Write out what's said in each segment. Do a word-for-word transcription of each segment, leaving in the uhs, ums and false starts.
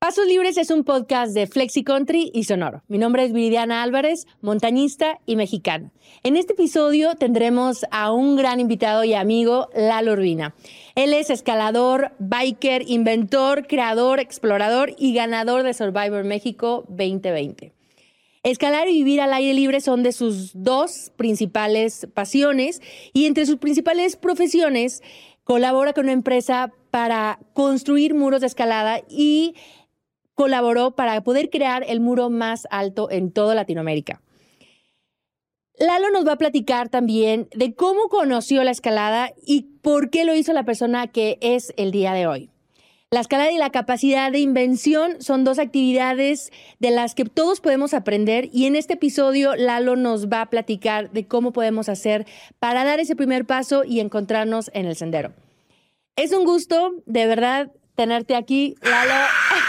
Pasos Libres es un podcast de Flexi Country y Sonoro. Mi nombre es Viridiana Álvarez, montañista y mexicana. En este episodio tendremos a un gran invitado y amigo, Lalo Urbina. Él es escalador, biker, inventor, creador, explorador y ganador de Survivor México veinte veinte. Escalar y vivir al aire libre son de sus dos principales pasiones y entre sus principales profesiones colabora con una empresa para construir muros de escalada y colaboró para poder crear el muro más alto en toda Latinoamérica. Lalo nos va a platicar también de cómo conoció la escalada y por qué lo hizo la persona que es el día de hoy. La escalada y la capacidad de invención son dos actividades de las que todos podemos aprender y en este episodio Lalo nos va a platicar de cómo podemos hacer para dar ese primer paso y encontrarnos en el sendero. Es un gusto, de verdad, tenerte aquí, Lalo.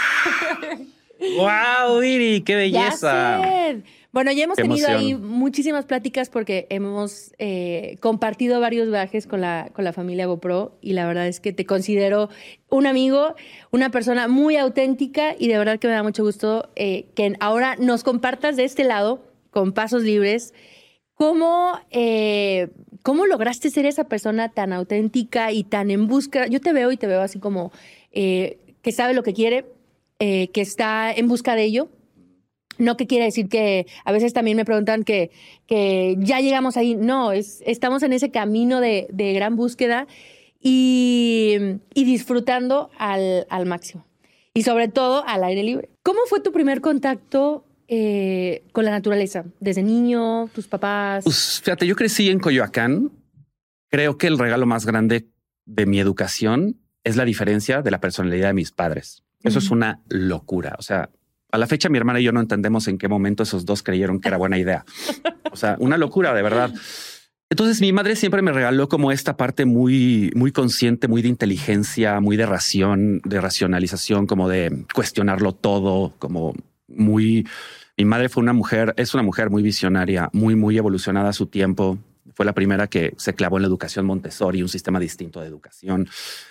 ¡Wow, Viri! ¡Qué belleza! Ya sé. Bueno, ya hemos Qué tenido emoción. ahí muchísimas pláticas porque hemos eh, compartido varios viajes con la, con la familia GoPro y la verdad es que te considero un amigo, una persona muy auténtica y de verdad que me da mucho gusto eh, que ahora nos compartas de este lado, con Pasos Libres, cómo, eh, cómo lograste ser esa persona tan auténtica y tan en busca. Yo te veo y te veo así como eh, que sabe lo que quiere, eh, que está en busca de ello. No que quiere decir que a veces también me preguntan que, que ya llegamos ahí. No, es, estamos en ese camino de, de gran búsqueda y, y disfrutando al, al máximo. Y sobre todo al aire libre. ¿Cómo fue tu primer contacto eh, con la naturaleza? ¿Desde niño, tus papás? Pues, fíjate, yo crecí en Coyoacán. Creo que el regalo más grande de mi educación es la diferencia de la personalidad de mis padres. Eso uh-huh. es una locura. O sea, a la fecha mi hermana y yo no entendemos en qué momento esos dos creyeron que era buena idea. O sea, una locura, de verdad. Entonces mi madre siempre me regaló como esta parte muy, muy consciente, muy de inteligencia, muy de ración, de racionalización, como de cuestionarlo todo, como muy... Mi madre fue una mujer, es una mujer muy visionaria, muy, muy evolucionada a su tiempo. Fue la primera que se clavó en la educación Montessori, un sistema distinto de educación.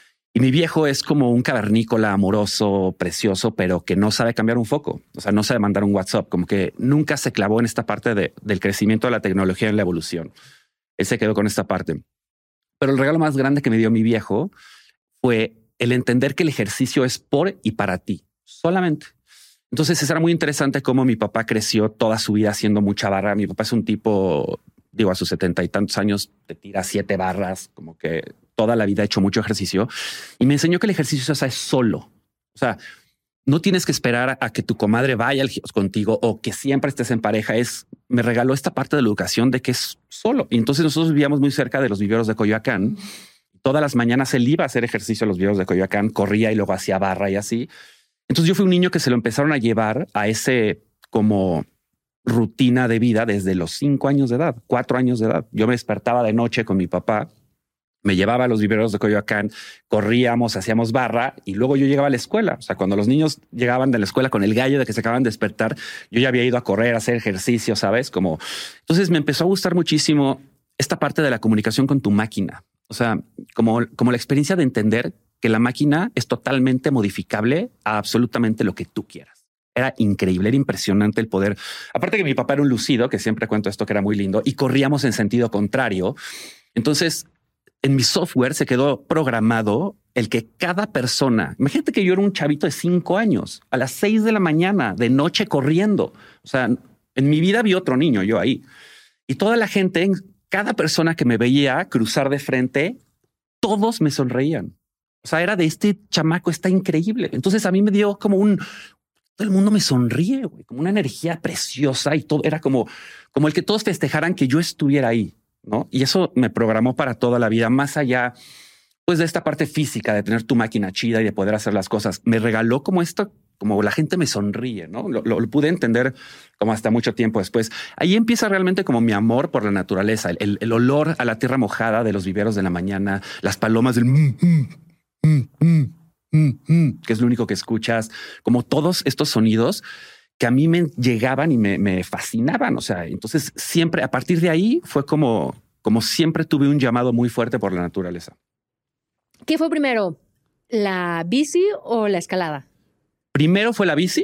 Y mi viejo es como un cavernícola amoroso, precioso, pero que no sabe cambiar un foco. O sea, no sabe mandar un WhatsApp, como que nunca se clavó en esta parte de, del crecimiento de la tecnología en la evolución. Él se quedó con esta parte. Pero el regalo más grande que me dio mi viejo fue el entender que el ejercicio es por y para ti, solamente. Entonces, era muy interesante cómo mi papá creció toda su vida haciendo mucha barra. Mi papá es un tipo, digo, a sus setenta y tantos años te tira siete barras, como que toda la vida ha hecho mucho ejercicio y me enseñó que el ejercicio se hace solo. O sea, no tienes que esperar a que tu comadre vaya al gimnasio contigo o que siempre estés en pareja. Es, me regaló esta parte de la educación de que es solo. Y entonces nosotros vivíamos muy cerca de los viveros de Coyoacán. Todas las mañanas él iba a hacer ejercicio a los viveros de Coyoacán, corría y luego hacía barra y así. Entonces yo fui un niño que se lo empezaron a llevar a ese como rutina de vida desde los cinco años de edad, cuatro años de edad. Yo me despertaba de noche con mi papá, me llevaba a los viveros de Coyoacán, corríamos, hacíamos barra y luego yo llegaba a la escuela. O sea, cuando los niños llegaban de la escuela con el gallo de que se acaban de despertar, yo ya había ido a correr, a hacer ejercicio, ¿sabes? Como entonces me empezó a gustar muchísimo esta parte de la comunicación con tu máquina. O sea, como, como la experiencia de entender que la máquina es totalmente modificable a absolutamente lo que tú quieras. Era increíble, era impresionante el poder. Aparte que mi papá era un lucido, que siempre cuento esto que era muy lindo, y corríamos en sentido contrario. Entonces, en mi software se quedó programado el que cada persona, imagínate que yo era un chavito de cinco años, a las seis de la mañana, de noche corriendo. O sea, en mi vida vi otro niño, yo ahí. Y toda la gente, cada persona que me veía cruzar de frente, todos me sonreían. O sea, era de este chamaco, está increíble. Entonces a mí me dio como un, todo el mundo me sonríe, güey, como una energía preciosa y todo era como, como el que todos festejaran que yo estuviera ahí, ¿no? Y eso me programó para toda la vida, más allá pues de esta parte física de tener tu máquina chida y de poder hacer las cosas. Me regaló como esto, como la gente me sonríe, ¿no? Lo, lo, lo pude entender como hasta mucho tiempo después. Ahí empieza realmente como mi amor por la naturaleza, el, el, el olor a la tierra mojada de los viveros de la mañana, las palomas del mm, mm, mm, mm, mm, mm, que es lo único que escuchas, como todos estos sonidos que a mí me llegaban y me, me fascinaban. O sea, entonces siempre a partir de ahí fue como, como siempre tuve un llamado muy fuerte por la naturaleza. ¿Qué fue primero, la bici o la escalada? primero fue la bici,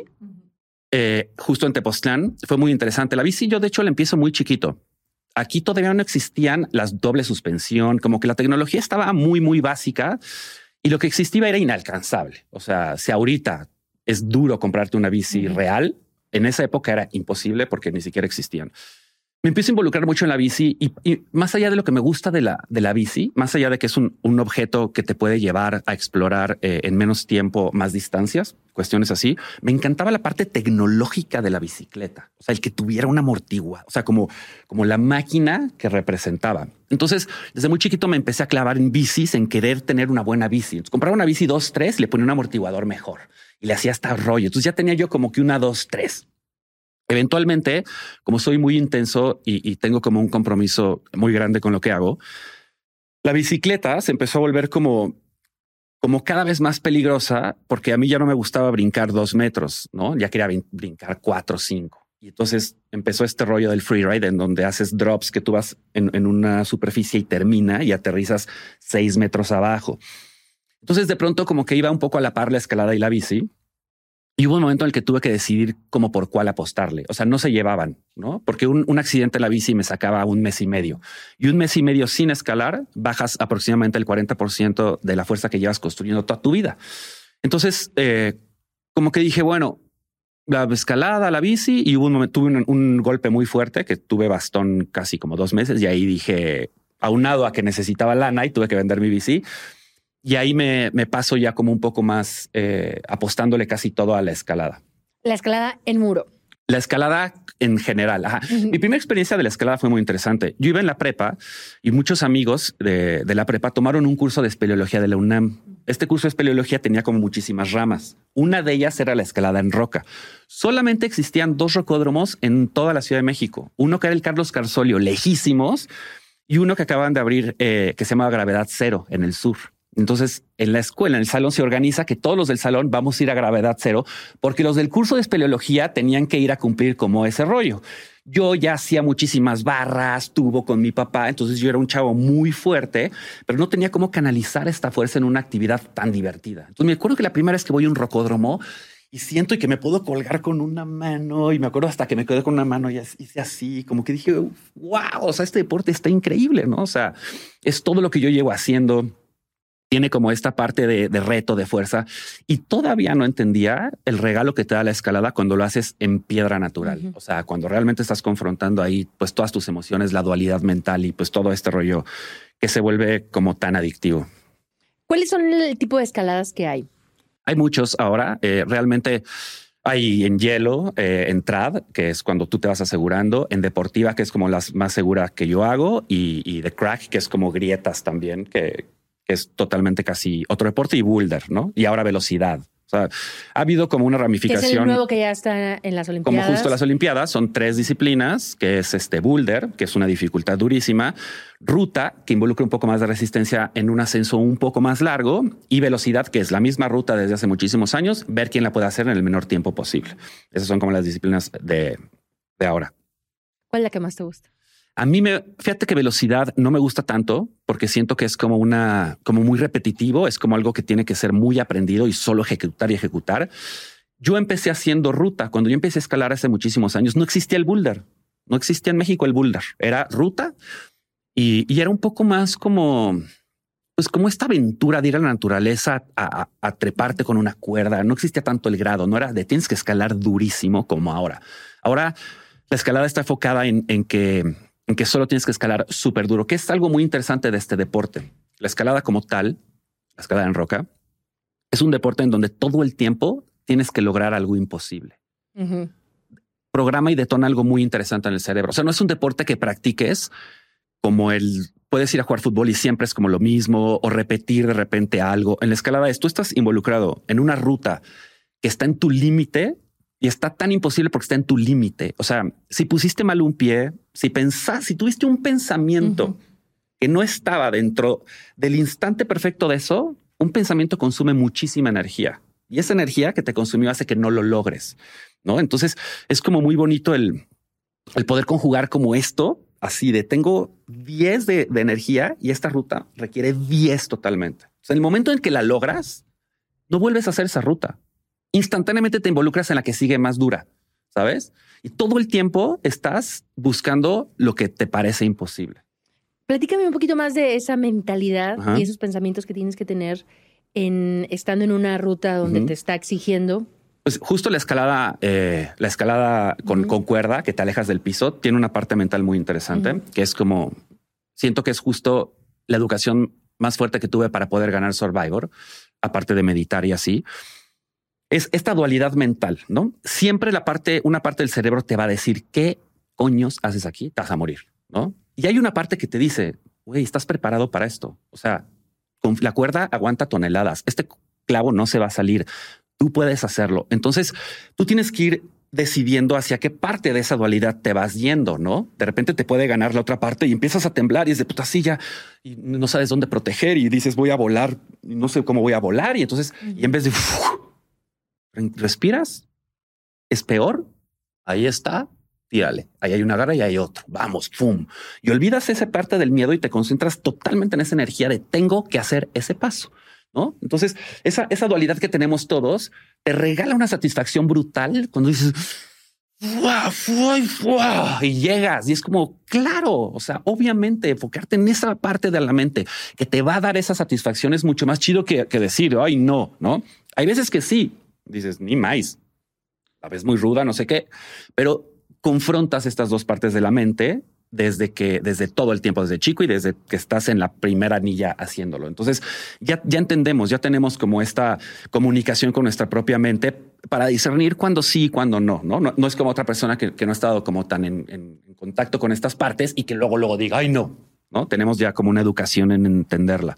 eh, justo en Tepoztlán. Fue muy interesante. La bici yo de hecho la empiezo muy chiquito. Aquí todavía no existían las doble suspensión, como que la tecnología estaba muy, muy básica y lo que existía era inalcanzable. O sea, si ahorita es duro comprarte una bici uh-huh. real, en esa época era imposible porque ni siquiera existían. Me empiezo a involucrar mucho en la bici y, y más allá de lo que me gusta de la, de la bici, más allá de que es un, un objeto que te puede llevar a explorar eh, en menos tiempo, más distancias, cuestiones así, me encantaba la parte tecnológica de la bicicleta. O sea, el que tuviera una amortigua, o sea, como, como la máquina que representaba. Entonces, desde muy chiquito me empecé a clavar en bicis, en querer tener una buena bici. Entonces, compraba una bici dos, tres, le ponía un amortiguador mejor y le hacía hasta rollo. Entonces ya tenía yo como que una dos, tres. Eventualmente, como soy muy intenso y, y tengo como un compromiso muy grande con lo que hago, la bicicleta se empezó a volver como, como cada vez más peligrosa porque a mí ya no me gustaba brincar dos metros, ¿no? Ya quería brincar cuatro o cinco. Y entonces empezó este rollo del freeride en donde haces drops que tú vas en, en una superficie y termina y aterrizas seis metros abajo. Entonces de pronto como que iba un poco a la par la escalada y la bici. Y hubo un momento en el que tuve que decidir como por cuál apostarle. O sea, no se llevaban, ¿no? Porque un, un accidente en la bici me sacaba un mes y medio. Y un mes y medio sin escalar, bajas aproximadamente el cuarenta por ciento de la fuerza que llevas construyendo toda tu vida. Entonces, eh, como que dije, bueno, la escalada, la bici, y hubo un momento, tuve un, un golpe muy fuerte que tuve bastón casi como dos meses. Y ahí dije, aunado a que necesitaba lana y tuve que vender mi bici. Y ahí me, me paso ya como un poco más eh, apostándole casi todo a la escalada. La escalada en muro. La escalada en general. Ajá. Uh-huh. Mi primera experiencia de la escalada fue muy interesante. Yo iba en la prepa y muchos amigos de, de la prepa tomaron un curso de espeleología de la UNAM. Este curso de espeleología tenía como muchísimas ramas. Una de ellas era la escalada en roca. Solamente existían dos rocódromos en toda la Ciudad de México. Uno que era el Carlos Carsolio, lejísimos, y uno que acaban de abrir eh, que se llama Gravedad Cero en el sur. Entonces, en la escuela, en el salón se organiza que todos los del salón vamos a ir a gravedad cero porque los del curso de espeleología tenían que ir a cumplir como ese rollo. Yo ya hacía muchísimas barras, tubo con mi papá, entonces yo era un chavo muy fuerte, pero no tenía cómo canalizar esta fuerza en una actividad tan divertida. Entonces me acuerdo que la primera vez que voy a un rocódromo y siento que me puedo colgar con una mano y me acuerdo hasta que me quedé con una mano y hice así, como que dije, wow, o sea, este deporte está increíble, ¿no? O sea, es todo lo que yo llevo haciendo. Tiene como esta parte de, de reto, de fuerza, y todavía no entendía el regalo que te da la escalada cuando lo haces en piedra natural. Uh-huh. O sea, cuando realmente estás confrontando ahí pues todas tus emociones, la dualidad mental y pues todo este rollo que se vuelve como tan adictivo. ¿Cuáles son el tipo de escaladas que hay? Hay muchos ahora. Eh, realmente hay en hielo, eh, en trad, que es cuando tú te vas asegurando, en deportiva, que es como la más segura que yo hago, y, y de crack, que es como grietas también, que que es totalmente casi otro deporte, y boulder, ¿no? Y ahora velocidad. O sea, ha habido como una ramificación. Que es el nuevo que ya está en las Olimpiadas. Como justo las Olimpiadas, son tres disciplinas, que es este boulder, que es una dificultad durísima, ruta, que involucra un poco más de resistencia en un ascenso un poco más largo, y velocidad, que es la misma ruta desde hace muchísimos años, ver quién la puede hacer en el menor tiempo posible. Esas son como las disciplinas de, de ahora. ¿Cuál es la que más te gusta? A mí me, fíjate que velocidad no me gusta tanto porque siento que es como una, como muy repetitivo, es como algo que tiene que ser muy aprendido y solo ejecutar y ejecutar. Yo empecé haciendo ruta. Cuando yo empecé a escalar hace muchísimos años, no existía el boulder. No existía en México el boulder. Era ruta y, y era un poco más como, pues como esta aventura de ir a la naturaleza a, a, a treparte con una cuerda. No existía tanto el grado, no era de tienes que escalar durísimo como ahora. Ahora la escalada está enfocada en, en que en que solo tienes que escalar súper duro, que es algo muy interesante de este deporte. La escalada como tal, la escalada en roca, es un deporte en donde todo el tiempo tienes que lograr algo imposible. Uh-huh. Programa y detona algo muy interesante en el cerebro. O sea, no es un deporte que practiques como el... Puedes ir a jugar fútbol y siempre es como lo mismo o repetir de repente algo. En la escalada es, tú estás involucrado en una ruta que está en tu límite. Y está tan imposible porque está en tu límite. O sea, si pusiste mal un pie, si pensás, si tuviste un pensamiento uh-huh. que no estaba dentro del instante perfecto de eso, un pensamiento consume muchísima energía. Y esa energía que te consumió hace que no lo logres, ¿no? Entonces es como muy bonito el, el poder conjugar como esto, así de tengo diez de, de energía y esta ruta requiere diez totalmente. O sea, en el momento en que la logras, no vuelves a hacer esa ruta. instantáneamente te involucras en la que sigue más dura, ¿sabes? Y todo el tiempo estás buscando lo que te parece imposible. Platícame un poquito más de esa mentalidad Ajá. y esos pensamientos que tienes que tener en estando en una ruta donde Uh-huh. te está exigiendo. Pues justo la escalada, eh, la escalada con, Uh-huh. con cuerda, que te alejas del piso, tiene una parte mental muy interesante, Uh-huh. que es como, siento que es justo la educación más fuerte que tuve para poder ganar Survivor, aparte de meditar y así. Es esta dualidad mental, ¿no? Siempre la parte, una parte del cerebro te va a decir qué coños haces aquí, te vas a morir, ¿no? Y hay una parte que te dice, güey, estás preparado para esto. O sea, con la cuerda aguanta toneladas. Este clavo no se va a salir. Tú puedes hacerlo. Entonces tú tienes que ir decidiendo hacia qué parte de esa dualidad te vas yendo, ¿no? De repente te puede ganar la otra parte y empiezas a temblar y es de puta silla y no sabes dónde proteger y dices voy a volar y no sé cómo voy a volar. Y entonces, uh-huh. y en vez de uf, respiras, es peor. Ahí está. Tírale. Ahí hay una garra y hay otro. Vamos, pum. Y olvidas esa parte del miedo y te concentras totalmente en esa energía de tengo que hacer ese paso, ¿no? Entonces, esa, esa dualidad que tenemos todos te regala una satisfacción brutal cuando dices ¡Wow! ¡Wow! ¡Wow! Y llegas y es como, claro, o sea, obviamente enfocarte en esa parte de la mente que te va a dar esa satisfacción es mucho más chido que, que decir, ay, no, ¿no? Hay veces que sí, dices, ni más, la ves muy ruda, no sé qué, pero confrontas estas dos partes de la mente desde que, desde todo el tiempo, desde chico y desde que estás en la primera anilla haciéndolo. Entonces ya, ya entendemos, ya tenemos como esta comunicación con nuestra propia mente para discernir cuándo sí y cuándo no, no, no, no es como otra persona que, que no ha estado como tan en, en, en contacto con estas partes y que luego, luego diga, ay, no, no tenemos ya como una educación en entenderla.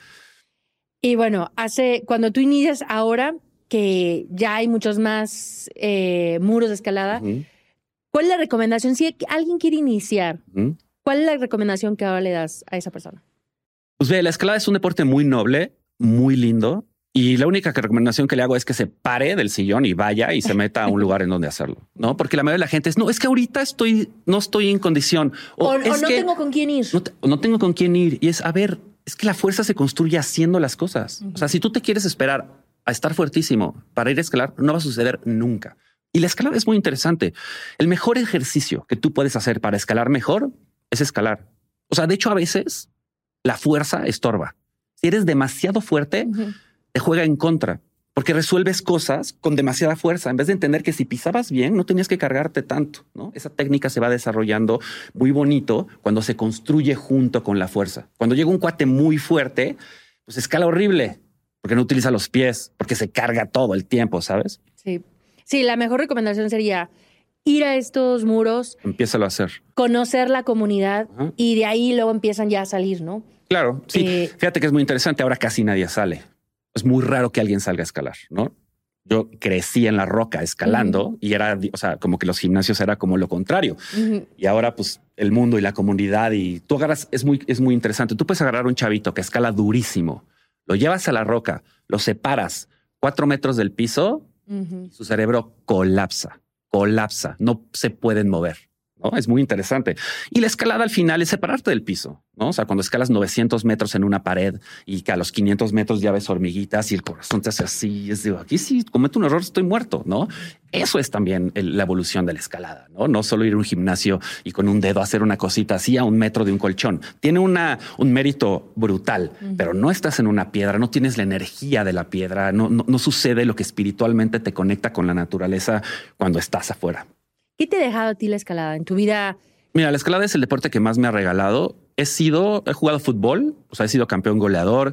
Y bueno, hace, cuando tú inicias ahora que ya hay muchos más eh, muros de escalada, uh-huh. ¿Cuál es la recomendación? Si alguien quiere iniciar, uh-huh. ¿cuál es la recomendación que ahora le das a esa persona? Pues ve, la escalada es un deporte muy noble, muy lindo. Y la única recomendación que le hago es que se pare del sillón y vaya y se meta a un lugar en donde hacerlo, ¿no? Porque la mayoría de la gente es, no, es que ahorita estoy, no estoy en condición. O, O, o es no que tengo con quién ir. No, te, no tengo con quién ir. Y es, a ver, es que la fuerza se construye haciendo las cosas. Uh-huh. O sea, si tú te quieres esperar a estar fuertísimo para ir a escalar, no va a suceder nunca. Y la escalada es muy interesante. El mejor ejercicio que tú puedes hacer para escalar mejor es escalar. O sea, de hecho, a veces la fuerza estorba. Si eres demasiado fuerte, uh-huh. te juega en contra porque resuelves cosas con demasiada fuerza en vez de entender que si pisabas bien no tenías que cargarte tanto, ¿no? Esa técnica se va desarrollando muy bonito cuando se construye junto con la fuerza. Cuando llega un cuate muy fuerte, pues escala horrible porque no utiliza los pies, porque se carga todo el tiempo, ¿sabes? Sí. Sí, la mejor recomendación sería ir a estos muros. Empiézalo a hacer. Conocer la comunidad uh-huh. y de ahí luego empiezan ya a salir, ¿no? Claro, sí. Eh, Fíjate que es muy interesante. Ahora casi nadie sale. Es muy raro que alguien salga a escalar, ¿no? Yo crecí en la roca escalando uh-huh. y era, o sea, como que los gimnasios era como lo contrario. Uh-huh. Y ahora pues el mundo y la comunidad y tú agarras, es muy, es muy interesante. Tú puedes agarrar un chavito que escala durísimo, lo llevas a la roca, lo separas cuatro metros del piso. Uh-huh. Su cerebro colapsa, colapsa, no se pueden mover, ¿no? Es muy interesante. Y la escalada al final es separarte del piso, ¿no? O sea, cuando escalas novecientos metros en una pared y que a los quinientos metros ya ves hormiguitas y el corazón te hace así, es de aquí sí cometo un error, estoy muerto, ¿no? Eso es también el, la evolución de la escalada, ¿no? No solo ir a un gimnasio y con un dedo hacer una cosita así a un metro de un colchón. Tiene una, un mérito brutal, uh-huh. pero no estás en una piedra, no tienes la energía de la piedra, no, no, no sucede lo que espiritualmente te conecta con la naturaleza cuando estás afuera. ¿Qué te ha dejado a ti la escalada en tu vida? Mira, la escalada es el deporte que más me ha regalado. He sido, he jugado fútbol, o sea, he sido campeón goleador,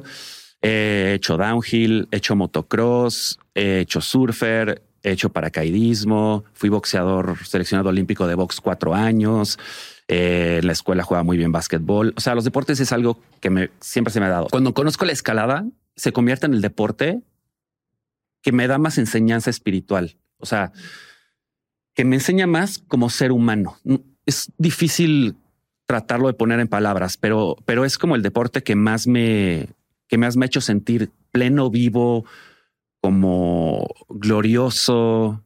he hecho downhill, he hecho motocross, he hecho surfer, he hecho paracaidismo, fui boxeador seleccionado olímpico de box cuatro años. Eh, en la escuela jugaba muy bien básquetbol. O sea, los deportes es algo que me, siempre se me ha dado. Cuando conozco la escalada, se convierte en el deporte que me da más enseñanza espiritual. O sea, que me enseña más como ser humano. Es difícil tratarlo de poner en palabras, pero, pero es como el deporte que más me, que más me ha hecho sentir pleno, vivo, como glorioso,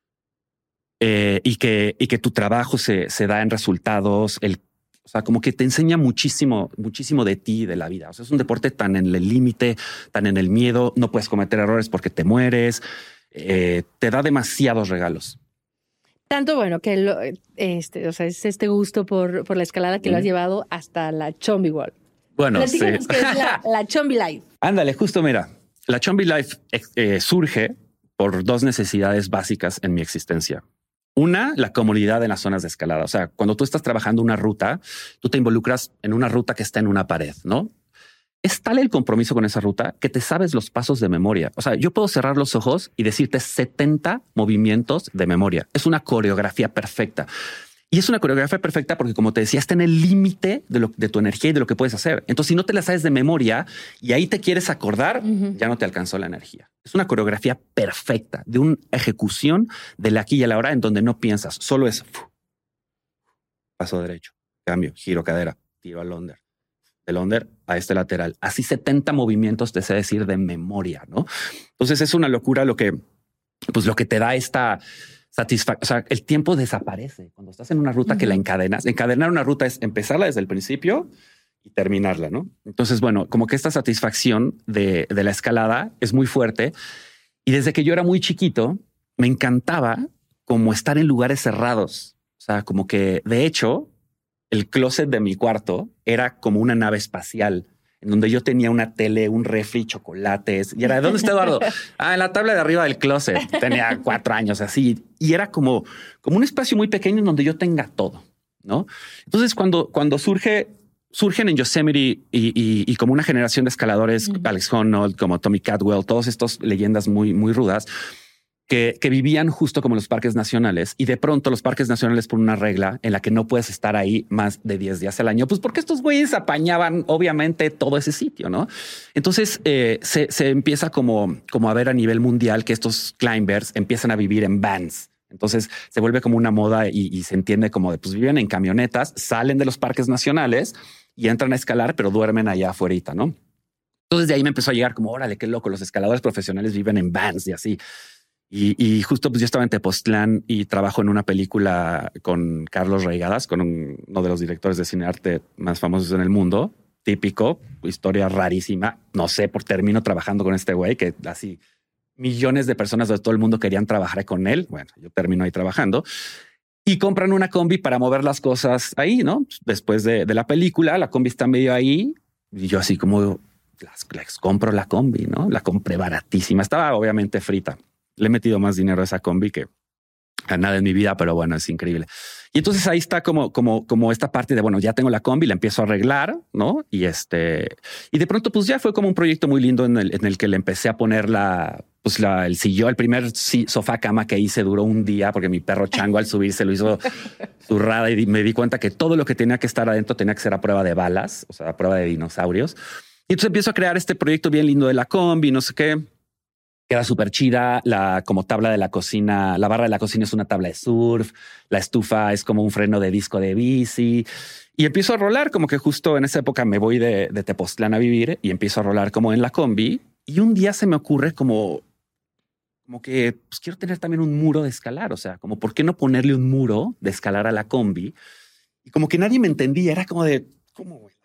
eh, y que, y que tu trabajo se, se da en resultados. El, o sea, como que te enseña muchísimo, muchísimo de ti, de la vida. O sea, es un deporte tan en el límite, tan en el miedo. No puedes cometer errores porque te mueres. eh, te da demasiados regalos. Tanto bueno que lo, este, o sea, es este gusto por, por la escalada que mm. lo has llevado hasta la Chombi Wall. Bueno, Platícanos sí. qué es la, la Chombi Life. Ándale, justo mira, la Chombi Life eh, surge por dos necesidades básicas en mi existencia. Una, la comodidad en las zonas de escalada. O sea, cuando tú estás trabajando una ruta, tú te involucras en una ruta que está en una pared, ¿no? Es tal el compromiso con esa ruta que te sabes los pasos de memoria. O sea, yo puedo cerrar los ojos y decirte setenta movimientos de memoria. Es una coreografía perfecta. Y es una coreografía perfecta porque, como te decía, está en el límite de, lo, de tu energía y de lo que puedes hacer. Entonces, si no te la sabes de memoria y ahí te quieres acordar, uh-huh. ya no te alcanzó la energía. Es una coreografía perfecta de una ejecución del aquí y a la hora en donde no piensas. Solo es uf, paso derecho, cambio, giro cadera, tiro al under. Del under a este lateral. Así setenta movimientos te sé decir de memoria, ¿no? Entonces es una locura lo que, pues lo que te da esta satisfacción. O sea, el tiempo desaparece cuando estás en una ruta uh-huh. que la encadenas. Encadenar una ruta es empezarla desde el principio y terminarla, ¿no? Entonces, bueno, como que esta satisfacción de, de la escalada es muy fuerte. Y desde que yo era muy chiquito, me encantaba como estar en lugares cerrados. O sea, como que de hecho, el closet de mi cuarto era como una nave espacial en donde yo tenía una tele, un refri, chocolates. Y era, ¿de dónde está Eduardo? Ah, en la tabla de arriba del closet. Tenía cuatro años así. Y era como, como un espacio muy pequeño en donde yo tenga todo, ¿no? Entonces, cuando, cuando surge, surgen en Yosemite y, y, y como una generación de escaladores, mm. Alex Honnold, como Tommy Cadwell, todas estas leyendas muy, muy rudas, Que, que vivían justo como los parques nacionales, y de pronto los parques nacionales ponen una regla en la que no puedes estar ahí más de diez días al año, pues porque estos güeyes apañaban obviamente todo ese sitio, ¿no? Entonces eh, se, se empieza como, como a ver a nivel mundial que estos climbers empiezan a vivir en vans. Entonces se vuelve como una moda y, y se entiende como de pues viven en camionetas, salen de los parques nacionales y entran a escalar, pero duermen allá afuera, ¿no? Entonces de ahí me empezó a llegar como, órale, qué loco, los escaladores profesionales viven en vans y así. Y, y justo pues yo estaba en Tepoztlán y trabajo en una película con Carlos Reigadas, con un, uno de los directores de cine arte más famosos en el mundo. Típico, historia rarísima. No sé, por termino trabajando con este güey que así millones de personas de todo el mundo querían trabajar con él. Bueno, yo termino ahí trabajando y compran una combi para mover las cosas ahí, ¿no? Después de, de la película, la combi está medio ahí y yo así como las, les compro la combi, ¿no? La compré baratísima. Estaba obviamente frita. Le he metido más dinero a esa combi que a nada en mi vida, pero bueno, es increíble. Y entonces ahí está como, como, como esta parte de, bueno, ya tengo la combi, la empiezo a arreglar, ¿no? Y este, y de pronto pues ya fue como un proyecto muy lindo en el, en el que le empecé a poner la, pues la, el sillón, el primer sofá cama que hice duró un día porque mi perro Chango al subir se lo hizo zurrada y me di cuenta que todo lo que tenía que estar adentro tenía que ser a prueba de balas, o sea, a prueba de dinosaurios. Y entonces empiezo a crear este proyecto bien lindo de la combi, no sé qué. Queda súper chida. La como tabla de la cocina, la barra de la cocina es una tabla de surf. La estufa es como un freno de disco de bici. Y empiezo a rolar como que justo en esa época me voy de, de Tepoztlán a vivir y empiezo a rolar como en la combi. Y un día se me ocurre como, como que pues, quiero tener también un muro de escalar. O sea, como por qué no ponerle un muro de escalar a la combi. Y como que nadie me entendía. Era como de, ¿cómo güey?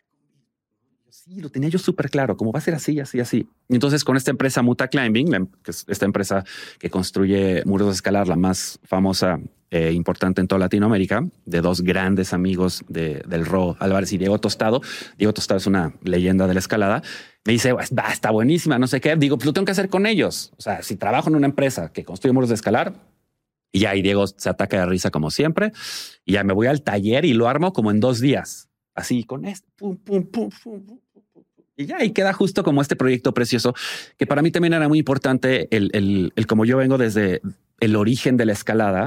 Sí, lo tenía yo súper claro, cómo va a ser así, así, así. Y entonces con esta empresa Muta Climbing, la, que es esta empresa que construye muros de escalar, la más famosa e eh, importante en toda Latinoamérica, de dos grandes amigos de, del Ro Álvarez y Diego Tostado. Diego Tostado es una leyenda de la escalada. Me dice, va, está buenísima, no sé qué. Digo, pues lo tengo que hacer con ellos. O sea, si trabajo en una empresa que construye muros de escalar, y ya, y Diego se ataca de risa como siempre, y ya me voy al taller y lo armo como en dos días. Así, con esto, pum, pum, pum, pum, pum. Y ya, y queda justo como este proyecto precioso, que para mí también era muy importante el, el, el como yo vengo desde el origen de la escalada,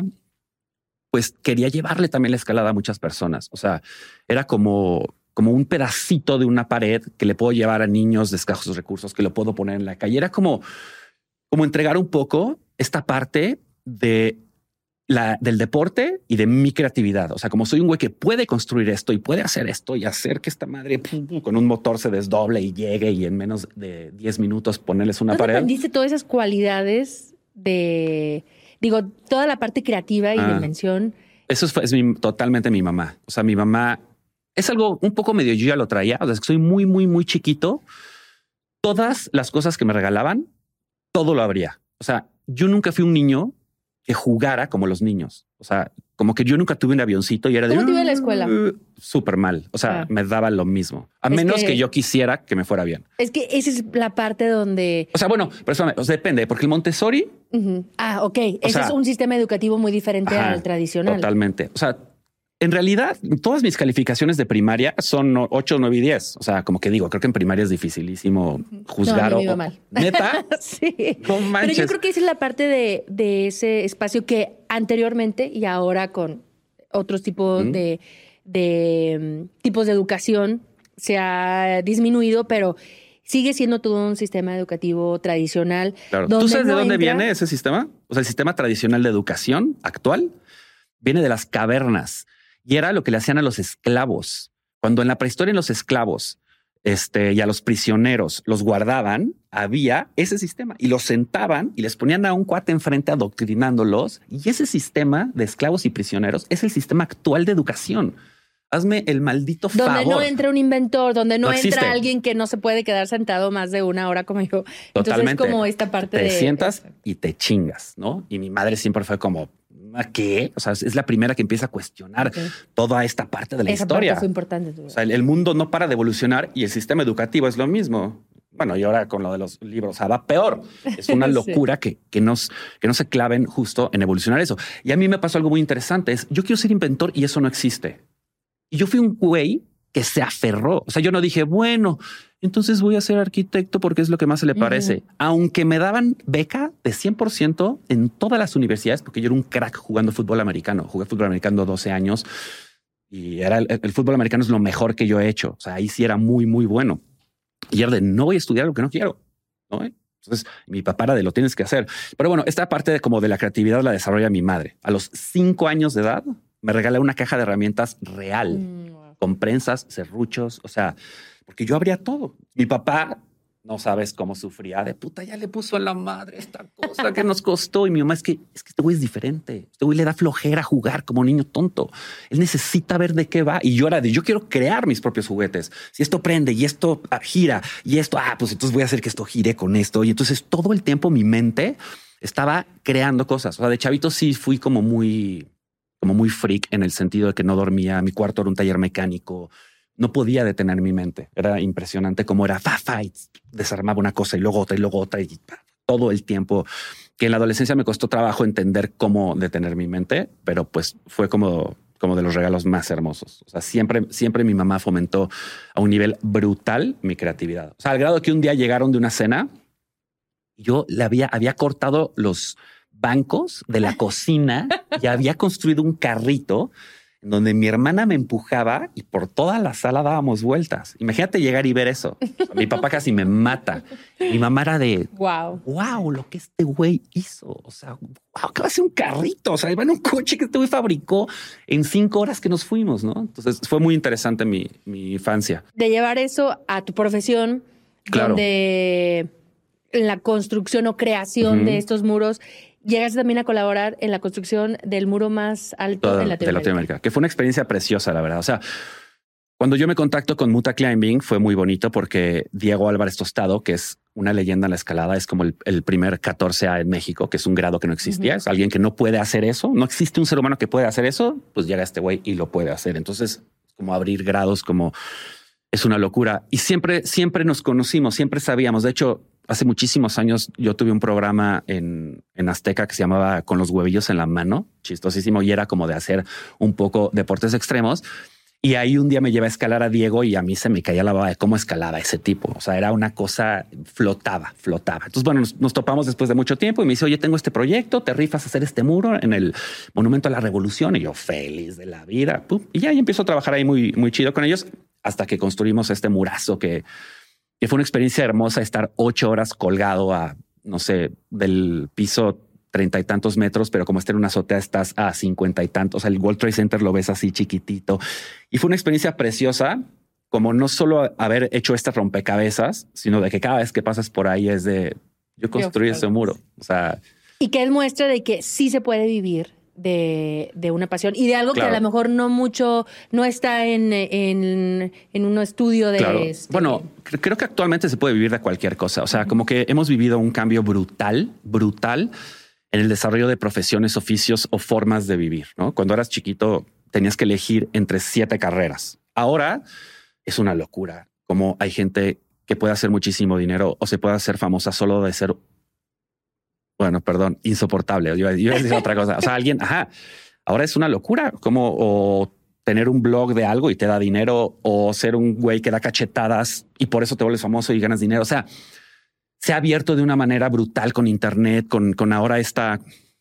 pues quería llevarle también la escalada a muchas personas. O sea, era como, como un pedacito de una pared que le puedo llevar a niños de escasos recursos, que lo puedo poner en la calle. Era como, como entregar un poco esta parte de La, del deporte y de mi creatividad. O sea, como soy un güey que puede construir esto y puede hacer esto y hacer que esta madre pum, pum, con un motor se desdoble y llegue y en menos de diez minutos ponerles una ¿No pared. aprendiste todas esas cualidades de, digo, toda la parte creativa y ah, de invención? Eso es, es mi, totalmente mi mamá. O sea, mi mamá es algo un poco medio yo ya lo traía. O sea, soy muy, muy, muy chiquito. Todas las cosas que me regalaban, todo lo abría. O sea, yo nunca fui un niño que jugara como los niños. O sea, como que yo nunca tuve un avioncito y era de... ¿Cómo te iba en la escuela? Uh, súper mal. O sea, ah. me daba lo mismo. A es menos que, que yo quisiera que me fuera bien. Es que esa es la parte donde... O sea, bueno, pero eso, o sea, depende, porque el Montessori... Uh-huh. Ah, ok. Ese sea, es un sistema educativo muy diferente ajá, al tradicional. Totalmente. O sea, en realidad, todas mis calificaciones de primaria son ocho, nueve y diez. O sea, como que digo, creo que en primaria es dificilísimo juzgar. No, a mí me iba o, mal. ¿Neta? Sí. No manches. Pero yo creo que esa es la parte de, de ese espacio que anteriormente y ahora con otros tipos ¿Mm? de, de um, tipos de educación se ha disminuido, pero sigue siendo todo un sistema educativo tradicional. Claro. ¿Tú sabes no de dónde entra... viene ese sistema? O sea, el sistema tradicional de educación actual viene de las cavernas. Y era lo que le hacían a los esclavos. Cuando en la prehistoria los esclavos este, y a los prisioneros los guardaban, había ese sistema y los sentaban y les ponían a un cuate enfrente adoctrinándolos. Y ese sistema de esclavos y prisioneros es el sistema actual de educación. Hazme el maldito favor. Donde no entra un inventor, donde no, no entra alguien que no se puede quedar sentado más de una hora como yo. Totalmente. Entonces, como esta parte te de... Te sientas y te chingas, ¿no? Y mi madre siempre fue como... ¿A qué? O sea, es la primera que empieza a cuestionar okay. toda esta parte de la Esa historia. Parte fue importante. O sea, el, el mundo no para de evolucionar y el sistema educativo es lo mismo. Bueno, y ahora con lo de los libros, o sea, va peor. Es una locura sí. que, que, nos, que no se claven justo en evolucionar eso. Y a mí me pasó algo muy interesante. Es, yo quiero ser inventor y eso no existe. Y yo fui un güey que se aferró. O sea, yo no dije, bueno, entonces voy a ser arquitecto porque es lo que más se le parece. Uh-huh. Aunque me daban beca de cien por ciento en todas las universidades, porque yo era un crack jugando fútbol americano. Jugué fútbol americano doce años y era el, el fútbol americano es lo mejor que yo he hecho. O sea, ahí sí era muy, muy bueno. Y era de no voy a estudiar lo que no quiero, ¿no? Entonces mi papá era de lo tienes que hacer. Pero bueno, esta parte de como de la creatividad la desarrolla mi madre. A los cinco años de edad me regalé una caja de herramientas real. Mm. Con prensas, serruchos, o sea, porque yo abría todo. Mi papá, no sabes cómo sufría de puta, ya le puso a la madre esta cosa que nos costó. Y mi mamá es que, es que este güey es diferente. Este güey le da flojera jugar como niño tonto. Él necesita ver de qué va. Y yo era de, yo quiero crear mis propios juguetes. Si esto prende y esto gira y esto, ah, pues entonces voy a hacer que esto gire con esto. Y entonces todo el tiempo mi mente estaba creando cosas. O sea, de chavito sí fui como muy... como muy freak en el sentido de que no dormía. Mi cuarto era un taller mecánico. No podía detener mi mente. Era impresionante cómo era fa, fa, y desarmaba una cosa y luego otra y luego otra y todo el tiempo. Que en la adolescencia me costó trabajo entender cómo detener mi mente, pero pues fue como, como de los regalos más hermosos. O sea, siempre, siempre mi mamá fomentó a un nivel brutal mi creatividad. O sea, al grado que un día llegaron de una cena, yo le había, había cortado los bancos de la cocina y había construido un carrito en donde mi hermana me empujaba y por toda la sala dábamos vueltas. Imagínate llegar y ver eso. Mi papá casi me mata. Mi mamá era de wow, wow, lo que este güey hizo. O sea, wow, que va a ser un carrito. O sea, iba en un coche que este güey fabricó en cinco horas que nos fuimos, ¿no? Entonces fue muy interesante mi, mi infancia. De llevar eso a tu profesión, claro. Donde en la construcción o creación uh-huh. de estos muros llegaste también a colaborar en la construcción del muro más alto Todo, en Latinoamérica. De Latinoamérica, que fue una experiencia preciosa, la verdad. O sea, cuando yo me contacto con Muta Climbing fue muy bonito porque Diego Álvarez Tostado, que es una leyenda en la escalada, es como el, el primer catorce A en México, que es un grado que no existía. Uh-huh. Es alguien que no puede hacer eso. No existe un ser humano que pueda hacer eso. Pues llega este güey y lo puede hacer. Entonces, como abrir grados, como es una locura. Y siempre, siempre nos conocimos, siempre sabíamos. De hecho, hace muchísimos años yo tuve un programa en, en Azteca que se llamaba Con los huevillos en la mano, chistosísimo, y era como de hacer un poco deportes extremos. Y ahí un día me lleva a escalar a Diego y a mí se me caía la baba de cómo escalaba ese tipo. O sea, era una cosa, flotaba, flotaba. Entonces, bueno, nos, nos topamos después de mucho tiempo y me dice, oye, tengo este proyecto, te rifas a hacer este muro en el Monumento a la Revolución. Y yo feliz de la vida. Pum, y ya y empiezo a trabajar ahí muy, muy chido con ellos hasta que construimos este murazo que... que fue una experiencia hermosa estar ocho horas colgado a, no sé, del piso treinta y tantos metros, pero como estar en una azotea estás a cincuenta y tantos. O sea, el World Trade Center lo ves así chiquitito. Y fue una experiencia preciosa, como no solo haber hecho este rompecabezas, sino de que cada vez que pasas por ahí es de, yo construí ese muro. O sea... Y que es muestra de que sí se puede vivir de, de una pasión y de algo Claro. que a lo mejor no mucho, no está en, en, en un estudio de... Claro. este- Bueno, cre- creo que actualmente se puede vivir de cualquier cosa. O sea, uh-huh. como que hemos vivido un cambio brutal, brutal en el desarrollo de profesiones, oficios o formas de vivir, ¿no? Cuando eras chiquito tenías que elegir entre siete carreras. Ahora es una locura como hay gente que puede hacer muchísimo dinero o se puede hacer famosa solo de ser, bueno, perdón, insoportable. Yo iba a decir otra cosa. O sea, alguien, ajá, ahora es una locura como o tener un blog de algo y te da dinero o ser un güey que da cachetadas y por eso te vuelves famoso y ganas dinero. O sea, se ha abierto de una manera brutal con Internet, con, con ahora esta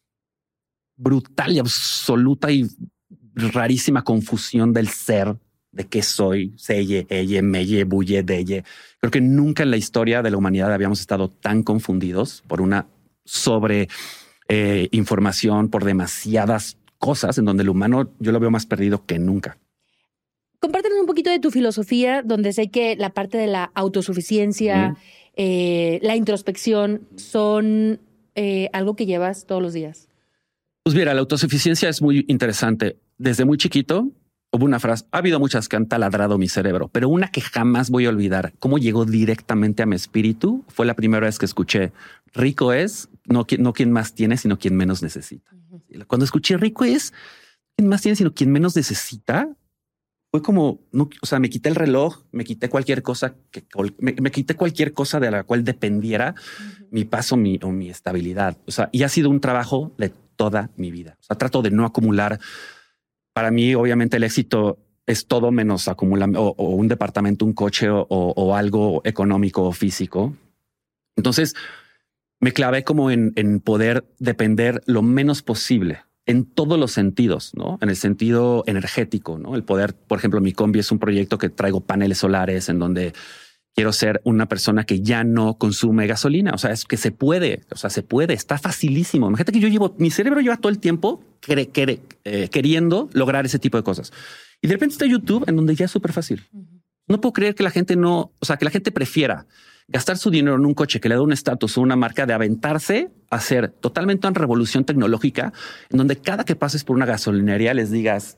brutal y absoluta y rarísima confusión del ser, de qué soy, seye, ella, meye, buye, deye. Creo que nunca en la historia de la humanidad habíamos estado tan confundidos por una sobre eh, información, por demasiadas cosas en donde el humano yo lo veo más perdido que nunca. Compártenos un poquito de tu filosofía, donde sé que la parte de la autosuficiencia, mm. eh, la introspección son eh, algo que llevas todos los días. Pues mira, la autosuficiencia es muy interesante. Desde muy chiquito hubo una frase, ha habido muchas que han taladrado mi cerebro, pero una que jamás voy a olvidar, cómo llegó directamente a mi espíritu, fue la primera vez que escuché, rico es no, no quien más tiene, sino quien menos necesita. Uh-huh. Cuando escuché rico es quien más tiene, sino quien menos necesita, fue como, no, o sea, me quité el reloj, me quité cualquier cosa, que me, me quité cualquier cosa de la cual dependiera uh-huh. mi paso mi, o mi estabilidad. O sea, y ha sido un trabajo de toda mi vida. O sea, trato de no acumular. Para mí, obviamente, el éxito es todo menos acumular o, o un departamento, un coche o, o algo económico o físico. Entonces, me clavé como en, en poder depender lo menos posible en todos los sentidos, ¿no? En el sentido energético, ¿no? El poder, por ejemplo, mi combi es un proyecto que traigo paneles solares en donde quiero ser una persona que ya no consume gasolina. O sea, es que se puede, o sea, se puede, está facilísimo. Imagínate que yo llevo, mi cerebro lleva todo el tiempo quer, quer, eh, queriendo lograr ese tipo de cosas. Y de repente está YouTube en donde ya es súper fácil. Uh-huh. No puedo creer que la gente no, o sea, que la gente prefiera gastar su dinero en un coche que le da un estatus o una marca de aventarse a hacer totalmente una revolución tecnológica en donde cada que pases por una gasolinería les digas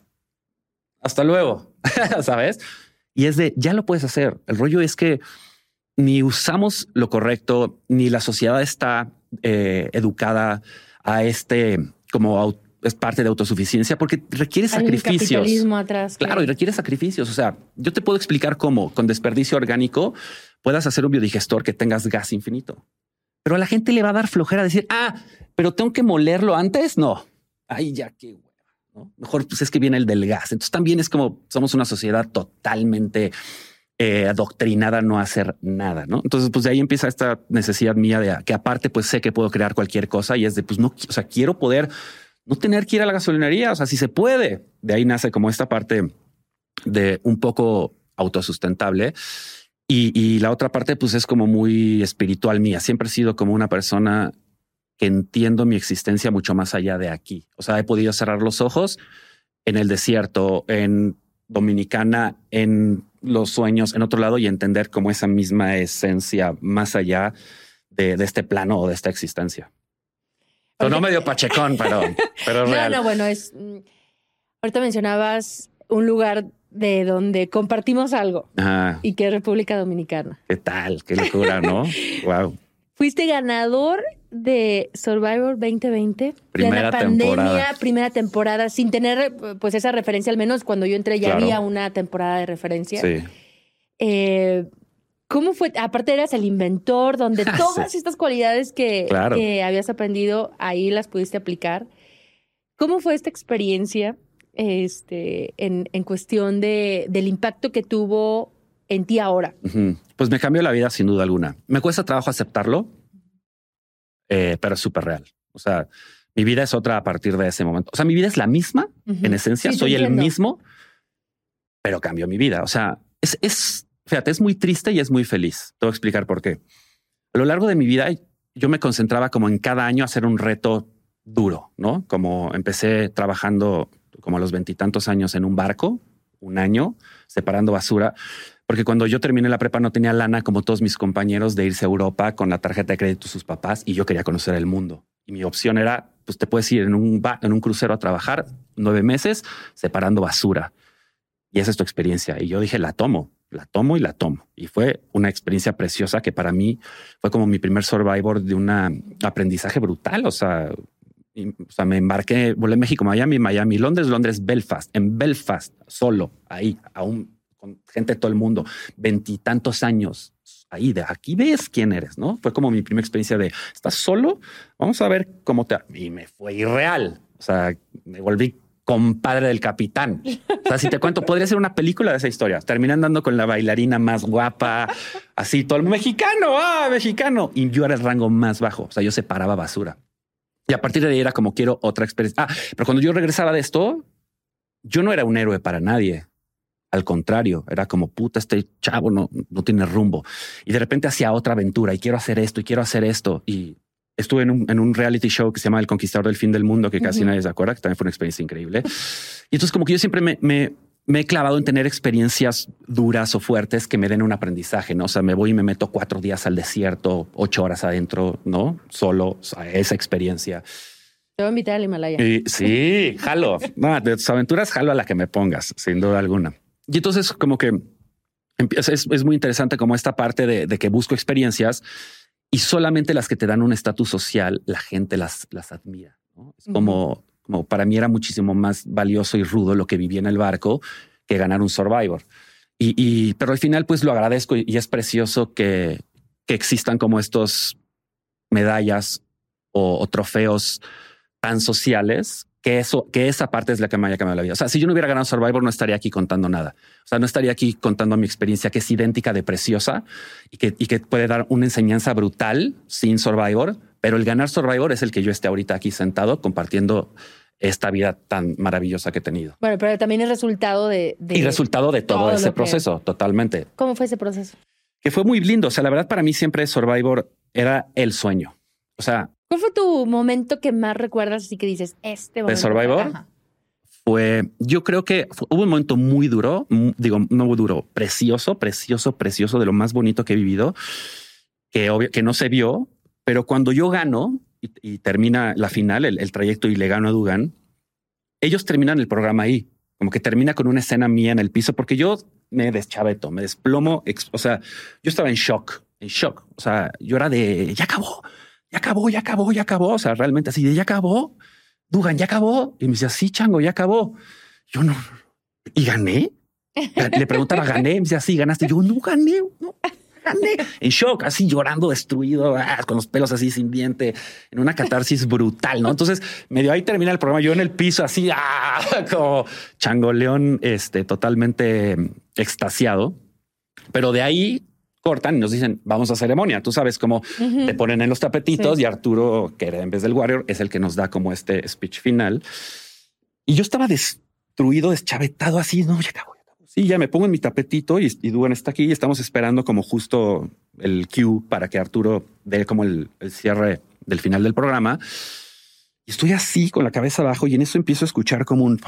hasta luego, ¿sabes? Y es de, ya lo puedes hacer. El rollo es que ni usamos lo correcto, ni la sociedad está eh, educada a este, como es parte de autosuficiencia, porque requiere Hay sacrificios. Un capitalismo atrás. Claro, y requiere sacrificios. O sea, yo te puedo explicar cómo con desperdicio orgánico puedas hacer un biodigestor que tengas gas infinito. Pero a la gente le va a dar flojera decir, ah, pero tengo que molerlo antes. No, ay, ya qué ¿no? Mejor pues es que viene el del gas. Entonces también es como somos una sociedad totalmente eh, adoctrinada a no hacer nada, ¿no? Entonces pues de ahí empieza esta necesidad mía de que aparte pues sé que puedo crear cualquier cosa y es de pues no, o sea, quiero poder no tener que ir a la gasolinería, o sea, si se puede. De ahí nace como esta parte de un poco autosustentable y, y la otra parte pues es como muy espiritual mía. Siempre he sido como una persona que entiendo mi existencia mucho más allá de aquí. O sea, he podido cerrar los ojos en el desierto, en Dominicana, en los sueños, en otro lado y entender como esa misma esencia más allá de, de este plano o de esta existencia. Okay. No medio pachecón, pero, pero es no, real. No, bueno, es... Ahorita mencionabas un lugar de donde compartimos algo. Ajá. Y que es República Dominicana. ¿Qué tal? Qué locura, ¿no? Wow. Fuiste ganador de Survivor veinte veinte. Primera la pandemia, temporada. Primera temporada, sin tener pues esa referencia, al menos cuando yo entré ya claro. había una temporada de referencia. Sí. Eh, ¿Cómo fue? Aparte eras el inventor, donde todas sí. estas cualidades que, claro. que habías aprendido, ahí las pudiste aplicar. ¿Cómo fue esta experiencia este, en, en cuestión de, del impacto que tuvo en ti ahora? Uh-huh. Pues me cambió la vida sin duda alguna. Me cuesta trabajo aceptarlo, eh, pero es súper real. O sea, mi vida es otra a partir de ese momento. O sea, mi vida es la misma, uh-huh. en esencia. Sí, soy el mismo, pero cambió mi vida. O sea, es, es, fíjate, es muy triste y es muy feliz. Te voy a explicar por qué. A lo largo de mi vida, yo me concentraba como en cada año hacer un reto duro, ¿no? Como empecé trabajando como a los veintitantos años en un barco, un año, separando basura. Porque cuando yo terminé la prepa no tenía lana como todos mis compañeros de irse a Europa con la tarjeta de crédito de sus papás y yo quería conocer el mundo. y mi opción era, pues te puedes ir en un, en un crucero a trabajar nueve meses separando basura. Y esa es tu experiencia. Y yo dije, la tomo, la tomo y la tomo. Y fue una experiencia preciosa que para mí fue como mi primer Survivor de un aprendizaje brutal. O sea, y, o sea, me embarqué, volé México, Miami, Miami, Londres, Londres, Belfast, en Belfast, solo, ahí, aún con gente de todo el mundo, veintitantos años. Ahí, de aquí ves quién eres, ¿no? Fue como mi primera experiencia de, ¿estás solo? Vamos a ver cómo te... Y me fue irreal. O sea, me volví compadre del capitán. O sea, si te cuento, podría ser una película de esa historia. Terminé andando con la bailarina más guapa, así, todo el mexicano, ah, mexicano. Y yo era el rango más bajo. O sea, yo separaba basura. Y a partir de ahí era como, quiero otra experiencia. Ah, pero cuando yo regresaba de esto, yo no era un héroe para nadie. Al contrario, era como, puta, este chavo no, no tiene rumbo. Y de repente hacía otra aventura y quiero hacer esto y quiero hacer esto. Y estuve en un, en un reality show que se llama El Conquistador del Fin del Mundo, que casi uh-huh. nadie se acuerda, que también fue una experiencia increíble. Y entonces como que yo siempre me, me, me he clavado en tener experiencias duras o fuertes que me den un aprendizaje, ¿no? O sea, me voy y me meto cuatro días al desierto, ocho horas adentro, ¿no? Solo, o sea, esa experiencia. Te voy a invitar al Himalaya. Y, sí, jalo. No, de tus aventuras, jalo a la que me pongas, sin duda alguna. Y entonces como que es, es muy interesante como esta parte de, de que busco experiencias y solamente las que te dan un estatus social, la gente las, las admira, ¿no? Es como, uh-huh. como para mí era muchísimo más valioso y rudo lo que vivía en el barco que ganar un Survivor. Y, y pero al final pues lo agradezco y, y es precioso que, que existan como estos medallas o, o trofeos tan sociales. Que eso, que esa parte es la que me haya cambiado la vida. O sea, si yo no hubiera ganado Survivor, no estaría aquí contando nada. O sea, no estaría aquí contando mi experiencia, que es idéntica de preciosa y que, y que puede dar una enseñanza brutal sin Survivor. Pero el ganar Survivor es el que yo esté ahorita aquí sentado compartiendo esta vida tan maravillosa que he tenido. Bueno, pero también es resultado de... de y resultado de todo, todo ese proceso, que... totalmente. ¿Cómo fue ese proceso? Que fue muy lindo. O sea, la verdad para mí siempre Survivor era el sueño. O sea... ¿Cuál fue tu momento que más recuerdas así que dices, este momento? ¿De Survivor? Ajá. Fue, yo creo que fue, hubo un momento muy duro, digo, no muy duro, precioso, precioso, precioso, de lo más bonito que he vivido, que, obvio, que no se vio, pero cuando yo gano y, y termina la final, el, el trayecto y le gano a Dugan, ellos terminan el programa ahí, como que termina con una escena mía en el piso, porque yo me deschaveto, me desplomo, o sea, yo estaba en shock, en shock, o sea, yo era de, ya acabó. Ya acabó, ya acabó, ya acabó. O sea, realmente así de ya acabó. Dugan, ya acabó. Y me decía, sí, chango, ya acabó. Yo no. ¿Y gané? Le preguntaba, ¿gané? Me decía, sí, ganaste. Yo no gané, no gané. En shock, así llorando, destruido, ah, con los pelos así sin diente, en una catarsis brutal, ¿no? Entonces, medio ahí termina el programa. Yo en el piso así, ah, como chango león, este, totalmente extasiado. Pero de ahí cortan y nos dicen, vamos a ceremonia. Tú sabes cómo uh-huh. te ponen en los tapetitos sí. y Arturo, que era en vez del Warrior, es el que nos da como este speech final. Y yo estaba destruido, deschavetado así. No, ya acabó, ya acabó. Sí, ya me pongo en mi tapetito y, y Dugan está aquí y estamos esperando como justo el cue para que Arturo dé como el, el cierre del final del programa. Y estoy así con la cabeza abajo y en eso empiezo a escuchar como un...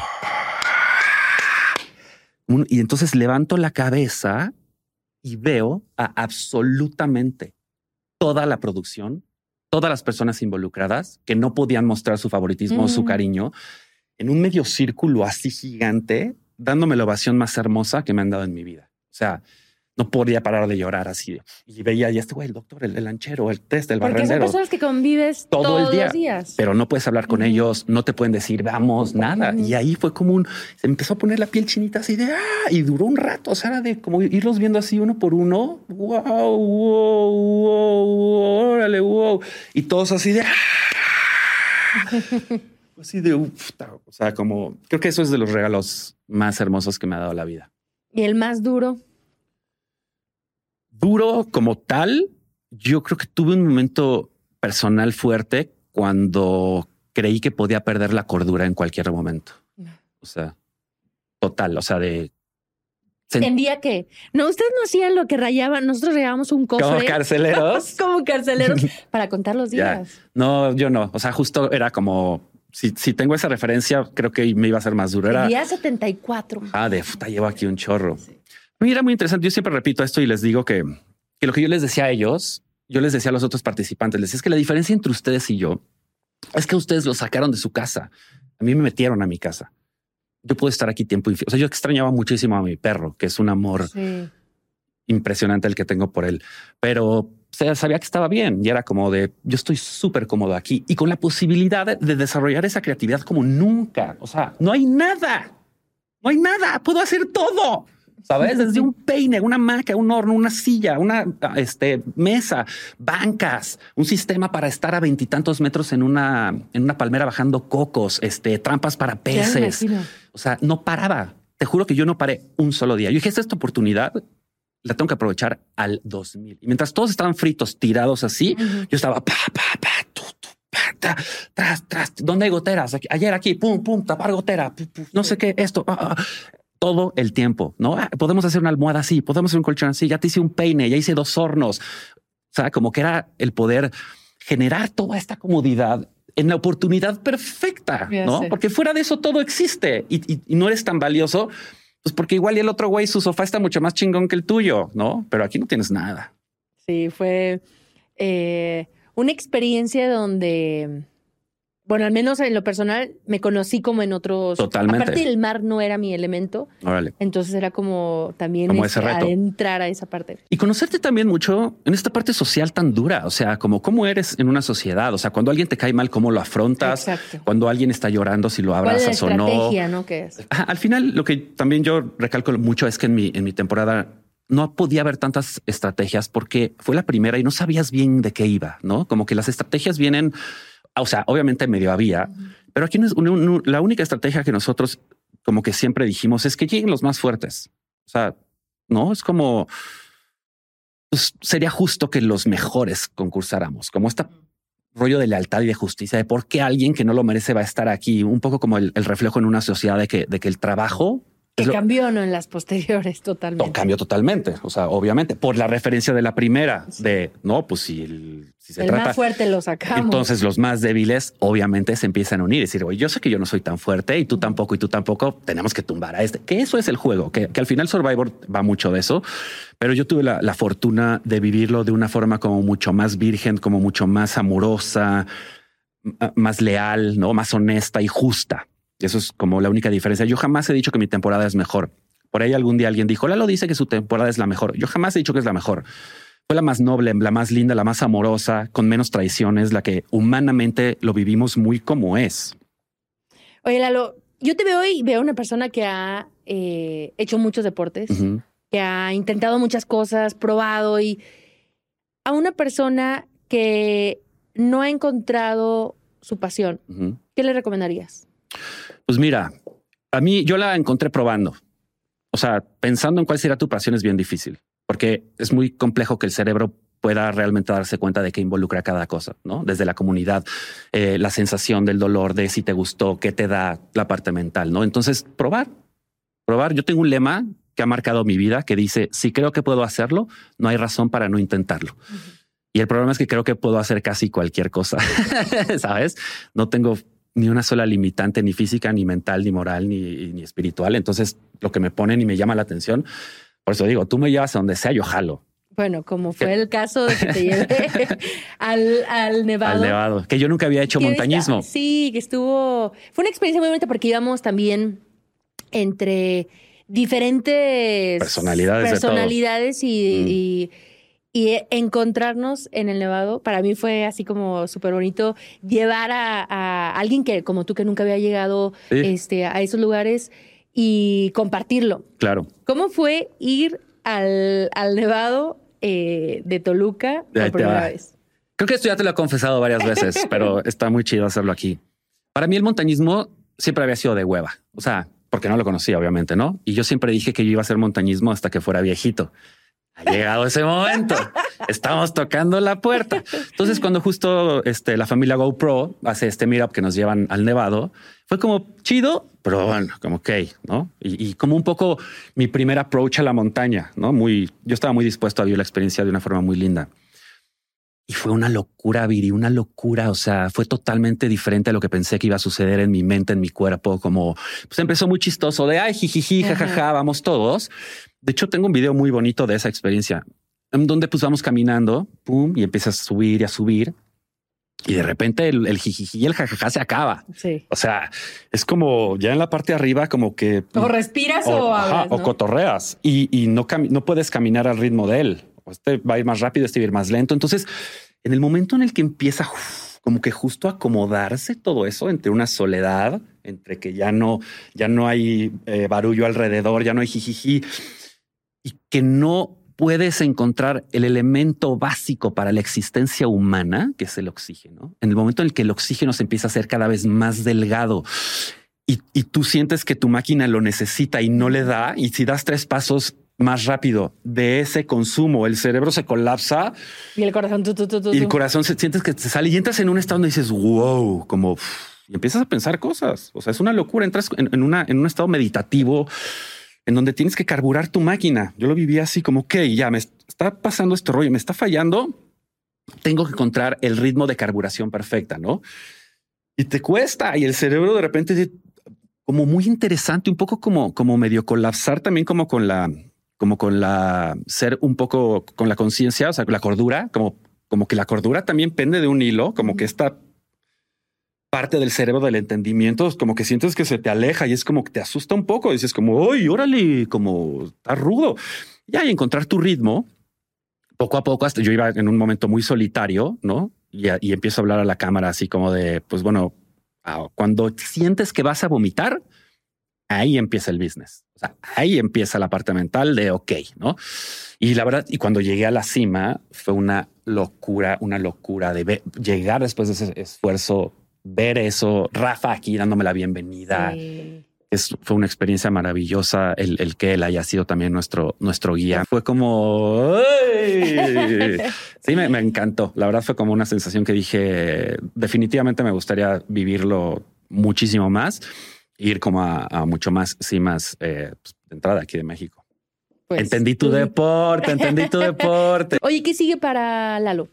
un y entonces levanto la cabeza y veo a absolutamente toda la producción, todas las personas involucradas que no podían mostrar su favoritismo mm. o su cariño en un medio círculo así gigante, dándome la ovación más hermosa que me han dado en mi vida. O sea, no podía parar de llorar así. Y veía ya este güey, el doctor, el, el lanchero, el test, el barrendero. Porque son personas que convives todo todos el día, los días. Pero no puedes hablar con uh-huh. ellos, no te pueden decir vamos, nada. Uh-huh. Y ahí fue como un... Se empezó a poner la piel chinita así de... ¡ah! Y duró un rato. O sea, era de como irlos viendo así uno por uno. ¡Wow! ¡Wow! ¡Wow! ¡Órale! ¡Wow! Y todos así de... ¡ah! Así de... Uf, o sea, como... Creo que eso es de los regalos más hermosos que me ha dado la vida. ¿Y el más duro? Duro como tal, yo creo que tuve un momento personal fuerte cuando creí que podía perder la cordura en cualquier momento. O sea, total, o sea, de... Entendía que... No, ustedes no hacían lo que rayaban, nosotros rayábamos un cofre. Como carceleros. Como carceleros para contar los días. Ya. No, yo no. O sea, justo era como... Si, si tengo esa referencia, creo que me iba a ser más duro. Era... El día setenta y cuatro. Ah, de puta, llevo aquí un chorro. Sí. Mira, muy interesante. Yo siempre repito esto y les digo que, que lo que yo les decía a ellos, yo les decía a los otros participantes, les decía es que la diferencia entre ustedes y yo es que ustedes lo sacaron de su casa. A mí me metieron a mi casa. Yo puedo estar aquí tiempo infinito. O sea, yo extrañaba muchísimo a mi perro, que es un amor sí. impresionante el que tengo por él, pero o sea, sabía que estaba bien y era como de yo estoy súper cómodo aquí y con la posibilidad de, de desarrollar esa creatividad como nunca. O sea, no hay nada, no hay nada. Puedo hacer todo. ¿Sabes? Desde un peine, una hamaca, un horno, una silla, una este, mesa, bancas, un sistema para estar a veintitantos metros en una, en una palmera bajando cocos, este, trampas para peces. O sea, no paraba. Te juro que yo no paré un solo día. Yo dije, esta oportunidad la tengo que aprovechar al dos mil. Y mientras todos estaban fritos, tirados así, uh-huh. yo estaba pa, pa, pa, tu, tu, pa, ta, tras, tras. ¿Dónde hay goteras? Aquí, ayer aquí, pum, pum, tapar gotera, pum, pum, no sé qué, esto. Ah, ah. Todo el tiempo, ¿no? Ah, podemos hacer una almohada así, podemos hacer un colchón así, ya te hice un peine, ya hice dos hornos. O sea, como que era el poder generar toda esta comodidad en la oportunidad perfecta, ya ¿no? Sé. Porque fuera de eso todo existe y, y, y no eres tan valioso, pues porque igual y el otro güey, su sofá está mucho más chingón que el tuyo, ¿no? Pero aquí no tienes nada. Sí, fue eh, una experiencia donde... Bueno, al menos en lo personal me conocí como en otros... Totalmente. Aparte el mar no era mi elemento. Órale. Entonces era como también como ese reto. Adentrar a esa parte. Y conocerte también mucho en esta parte social tan dura. O sea, como cómo eres en una sociedad. O sea, cuando alguien te cae mal, cómo lo afrontas. Exacto. Cuando alguien está llorando, si lo abrazas o no. ¿Cuál es la estrategia, no? ¿Qué es? Al final, lo que también yo recalco mucho es que en mi, en mi temporada no podía haber tantas estrategias porque fue la primera y no sabías bien de qué iba, ¿no? Como que las estrategias vienen... O sea, obviamente medio había, uh-huh. pero aquí no es un, un, la única estrategia que nosotros como que siempre dijimos es que lleguen los más fuertes. O sea, no es como pues, sería justo que los mejores concursáramos, como este rollo de lealtad y de justicia, de por qué alguien que no lo merece va a estar aquí, un poco como el, el reflejo en una sociedad de que, de que el trabajo que lo, cambió, ¿no? En las posteriores, totalmente. No, cambió totalmente. O sea, obviamente, por la referencia de la primera, sí. de no, pues si, el, si se el trata. más fuerte lo sacamos. Entonces, los más débiles, obviamente, se empiezan a unir y decir, oye, yo sé que yo no soy tan fuerte y tú tampoco, y tú tampoco. Tenemos que tumbar a este. Que eso es el juego, que, que al final Survivor va mucho de eso. Pero yo tuve la, la fortuna de vivirlo de una forma como mucho más virgen, como mucho más amorosa, más leal, no más honesta y justa. Eso es como la única diferencia. Yo jamás he dicho que mi temporada es mejor. Por ahí algún día alguien dijo, Lalo dice que su temporada es la mejor. Yo jamás he dicho que es la mejor. Fue la más noble, la más linda, la más amorosa, con menos traiciones, la que humanamente lo vivimos muy como es. Oye, Lalo, yo te veo y veo una persona que ha eh, hecho muchos deportes, uh-huh. que ha intentado muchas cosas, probado, y a una persona que no ha encontrado su pasión, uh-huh. ¿qué le recomendarías? Pues mira, a mí yo la encontré probando. O sea, pensando en cuál será tu pasión es bien difícil, porque es muy complejo que el cerebro pueda realmente darse cuenta de qué involucra cada cosa, ¿no? Desde la comunidad, eh, la sensación del dolor, de si te gustó, qué te da la parte mental, ¿no? Entonces, probar, probar. Yo tengo un lema que ha marcado mi vida que dice, si creo que puedo hacerlo, no hay razón para no intentarlo. Uh-huh. Y el problema es que creo que puedo hacer casi cualquier cosa, ¿sabes? No tengo ni una sola limitante, ni física, ni mental, ni moral, ni, ni espiritual. Entonces, lo que me ponen y me llama la atención, por eso digo, tú me llevas a donde sea, yo jalo. Bueno, como fue el caso de que te llevé al, al Nevado. Al Nevado, que yo nunca había hecho montañismo. Está, sí, que estuvo... Fue una experiencia muy bonita porque íbamos también entre diferentes... Personalidades Personalidades de y... Mm. y Y encontrarnos en el Nevado, para mí fue así como súper bonito llevar a, a alguien que, como tú, que nunca había llegado sí. este, a esos lugares y compartirlo. Claro. ¿Cómo fue ir al, al Nevado eh, de Toluca por primera vez? Creo que esto ya te lo he confesado varias veces, pero está muy chido hacerlo aquí. Para mí el montañismo siempre había sido de hueva. O sea, porque no lo conocía, obviamente, ¿no? Y yo siempre dije que yo iba a hacer montañismo hasta que fuera viejito. Ha llegado ese momento. Estamos tocando la puerta. Entonces, cuando justo este, la familia GoPro hace este meetup que nos llevan al Nevado, fue como chido, pero bueno, como ok, ¿no? Y, y como un poco mi primer approach a la montaña, ¿no? Muy, yo estaba muy dispuesto a vivir la experiencia de una forma muy linda. Y fue una locura, Viri, una locura. O sea, fue totalmente diferente a lo que pensé que iba a suceder en mi mente, en mi cuerpo. Como pues empezó muy chistoso de ay, jijiji, jajaja, vamos todos. De hecho, tengo un video muy bonito de esa experiencia en donde pues vamos caminando, pum, y empiezas a subir y a subir. Y de repente el, el jijiji y el jajaja se acaba. Sí. O sea, es como ya en la parte de arriba, como que o respiras o, o, ajá, hablas, ¿no? o cotorreas y, y no, no puedes caminar al ritmo de él. Este va a ir más rápido, este va a ir más lento. Entonces, en el momento en el que empieza uf, como que justo a acomodarse todo eso entre una soledad, entre que ya no, ya no hay eh, barullo alrededor, ya no hay jijiji y que no puedes encontrar el elemento básico para la existencia humana, que es el oxígeno. En el momento en el que el oxígeno se empieza a hacer cada vez más delgado y, y tú sientes que tu máquina lo necesita y no le da, y si das tres pasos más rápido de ese consumo, el cerebro se colapsa y el corazón, tu, tu, tu, tu, y el corazón se sientes que te sale y entras en un estado donde dices wow, como y empiezas a pensar cosas. O sea, es una locura. Entras en, en, una, en un estado meditativo en donde tienes que carburar tu máquina. Yo lo vivía así como que ya me está pasando este rollo, me está fallando. Tengo que encontrar el ritmo de carburación perfecta, ¿no? Y te cuesta y el cerebro de repente como muy interesante, un poco como, como medio colapsar también como con la, como con la ser un poco con la conciencia, o sea, la cordura, como, como que la cordura también pende de un hilo, como que esta parte del cerebro del entendimiento, como que sientes que se te aleja y es como que te asusta un poco. Dices como, ¡ay, órale! Como está rudo. Ya, y encontrar tu ritmo poco a poco. Hasta yo iba en un momento muy solitario, ¿no? Y, y empiezo a hablar a la cámara así como de, pues bueno, cuando sientes que vas a vomitar, ahí empieza el business. O sea, ahí empieza la parte mental de ok, ¿no? Y la verdad, y cuando llegué a la cima fue una locura, una locura de ver, llegar después de ese esfuerzo, ver eso, Rafa aquí dándome la bienvenida. Sí. Es, fue una experiencia maravillosa el, el que él haya sido también nuestro, nuestro guía. Fue como... ¡ay! Sí, me, me encantó. La verdad fue como una sensación que dije, definitivamente me gustaría vivirlo muchísimo más, ir como a, a mucho más cimas eh, pues, de entrada aquí de México. Pues, entendí tu tú... deporte, entendí tu deporte. Oye, ¿qué sigue para Lalo?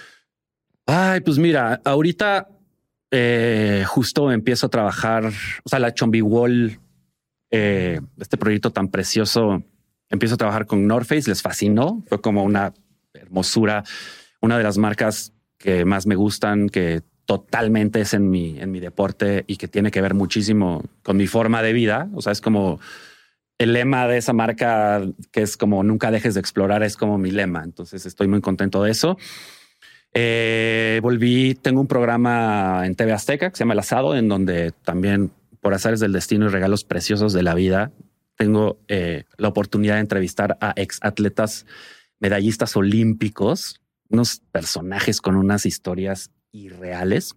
Ay, pues mira, ahorita... Eh, justo empiezo a trabajar, o sea, la Chombi Wall, eh, este proyecto tan precioso, empiezo a trabajar con North Face, les fascinó, fue como una hermosura, una de las marcas que más me gustan, que totalmente es en mi, en mi deporte y que tiene que ver muchísimo con mi forma de vida. O sea, es como el lema de esa marca, que es como nunca dejes de explorar, es como mi lema. Entonces estoy muy contento de eso. Eh, volví, tengo un programa en T V Azteca que se llama El Asado, en donde también por azares del destino y regalos preciosos de la vida, tengo eh, la oportunidad de entrevistar a ex atletas medallistas olímpicos, unos personajes con unas historias irreales.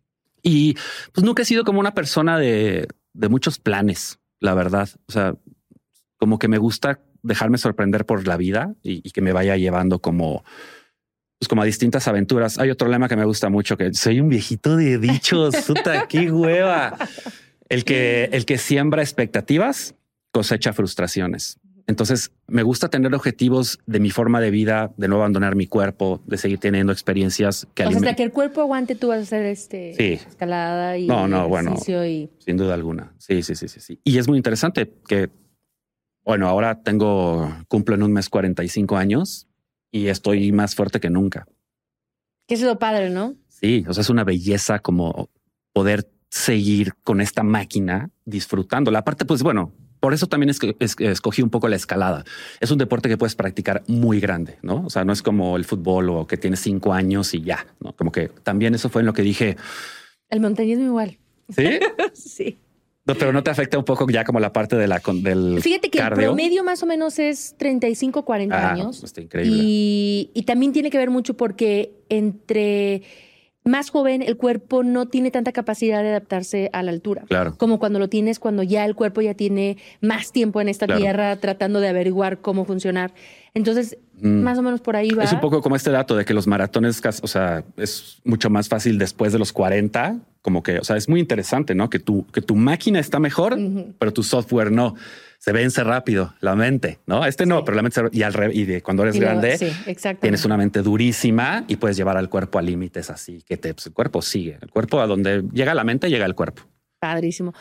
Y pues nunca he sido como una persona de, de muchos planes, la verdad. O sea, como que me gusta dejarme sorprender por la vida y, y que me vaya llevando como... pues como a distintas aventuras. Hay otro lema que me gusta mucho, que soy un viejito de dichos, puta, qué hueva. El que, el que siembra expectativas cosecha frustraciones. Entonces me gusta tener objetivos de mi forma de vida, de no abandonar mi cuerpo, de seguir teniendo experiencias que... O sea, hasta que el cuerpo aguante, tú vas a hacer este sí. escalada y no, no, bueno, y... sin duda alguna. Sí, sí, sí, sí, sí. Y es muy interesante que, bueno, ahora tengo, cumplo en un mes cuarenta y cinco años. Y estoy más fuerte que nunca. Que es lo padre, ¿no? Sí, o sea, es una belleza como poder seguir con esta máquina disfrutando. La parte, pues bueno, por eso también es que es, escogí un poco la escalada. Es un deporte que puedes practicar muy grande, ¿no? O sea, no es como el fútbol o que tienes cinco años y ya, ¿no? Como que también eso fue en lo que dije. El montañismo igual. ¿Sí? Sí. No, pero no te afecta un poco ya como la parte de la con, del Fíjate que cardio. El promedio más o menos es treinta y cinco, cuarenta ah, años. Está increíble. Y, y también tiene que ver mucho porque entre más joven el cuerpo no tiene tanta capacidad de adaptarse a la altura. Claro. Como cuando lo tienes, cuando ya el cuerpo ya tiene más tiempo en esta claro. tierra tratando de averiguar cómo funcionar. Entonces, mm. más o menos por ahí va. Es un poco como este dato de que los maratones, o sea, es mucho más fácil después de los cuarenta. Como que, o sea, es muy interesante, ¿no? Que tu, que tu máquina está mejor, uh-huh. pero tu software no. Se vence rápido, la mente, ¿no? Este no, sí. pero la mente se, y, al re, y de cuando eres y grande, sí, tienes una mente durísima y puedes llevar al cuerpo a límites así, que te, pues, el cuerpo sigue. El cuerpo a donde llega la mente, llega el cuerpo. Padrísimo.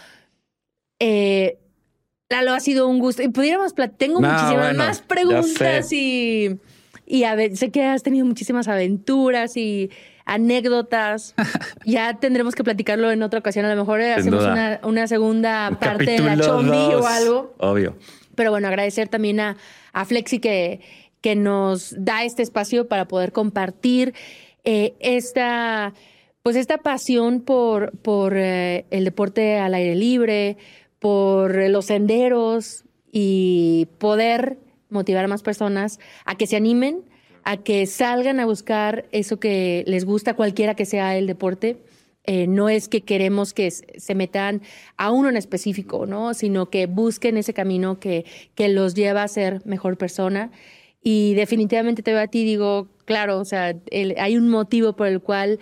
Eh, Lalo, ha sido un gusto. Y pudiéramos, tengo no, muchísimas bueno, más preguntas y... y a ver, sé que has tenido muchísimas aventuras y anécdotas. Ya tendremos que platicarlo en otra ocasión. A lo mejor Sin hacemos una, una segunda Un parte de la Chombi o algo. Obvio. Pero bueno, agradecer también a, a Flexi que, que nos da este espacio para poder compartir eh, esta, pues esta pasión por, por eh, el deporte al aire libre, por los senderos y poder motivar a más personas a que se animen, a que salgan a buscar eso que les gusta, cualquiera que sea el deporte. Eh, no es que queremos que se metan a uno en específico, ¿no? Sino que busquen ese camino que, que los lleva a ser mejor persona. Y definitivamente te veo a ti y digo, claro, o sea, el, hay un motivo por el cual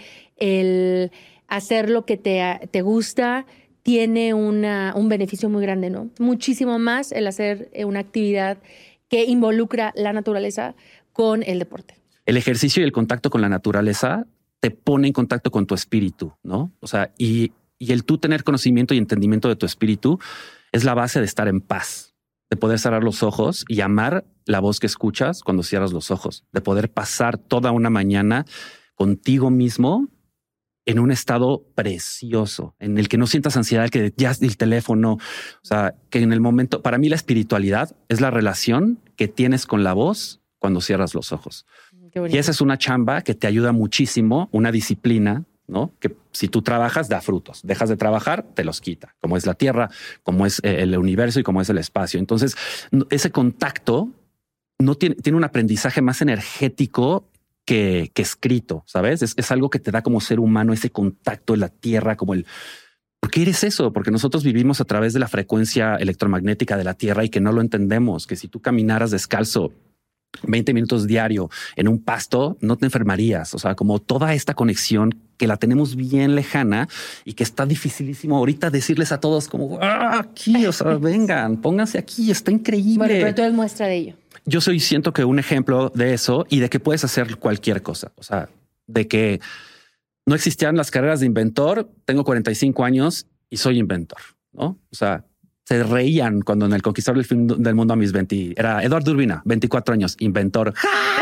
el hacer lo que te, te gusta tiene una, un beneficio muy grande, ¿no? Muchísimo más el hacer una actividad que involucra la naturaleza con el deporte. El ejercicio y el contacto con la naturaleza te pone en contacto con tu espíritu, ¿no? O sea, y, y el tú tener conocimiento y entendimiento de tu espíritu es la base de estar en paz, de poder cerrar los ojos y amar la voz que escuchas cuando cierras los ojos, de poder pasar toda una mañana contigo mismo en un estado precioso, en el que no sientas ansiedad, que ya el teléfono, o sea, que en el momento, para mí la espiritualidad es la relación que tienes con la voz cuando cierras los ojos. Y esa es una chamba que te ayuda muchísimo, una disciplina, ¿no? Que si tú trabajas, da frutos. Dejas de trabajar, te los quita, como es la tierra, como es el universo y como es el espacio. Entonces, ese contacto no tiene, tiene un aprendizaje más energético que, que escrito, ¿sabes? Es, es algo que te da como ser humano, ese contacto en la tierra, como el... ¿Por qué eres eso? Porque nosotros vivimos a través de la frecuencia electromagnética de la tierra y que no lo entendemos, que si tú caminaras descalzo veinte minutos diario en un pasto, no te enfermarías. O sea, como toda esta conexión que la tenemos bien lejana y que está dificilísimo ahorita decirles a todos como ah, aquí, o sea, vengan, pónganse aquí, está increíble. Bueno, pero tú eres muestra de ello. Yo soy, siento que un ejemplo de eso y de que puedes hacer cualquier cosa. O sea, de que no existían las carreras de inventor. Tengo cuarenta y cinco años y soy inventor, ¿no? O sea, se reían cuando en el Conquistador del Fin del Mundo a mis veinte... Era Eduardo Urbina, veinticuatro años, inventor.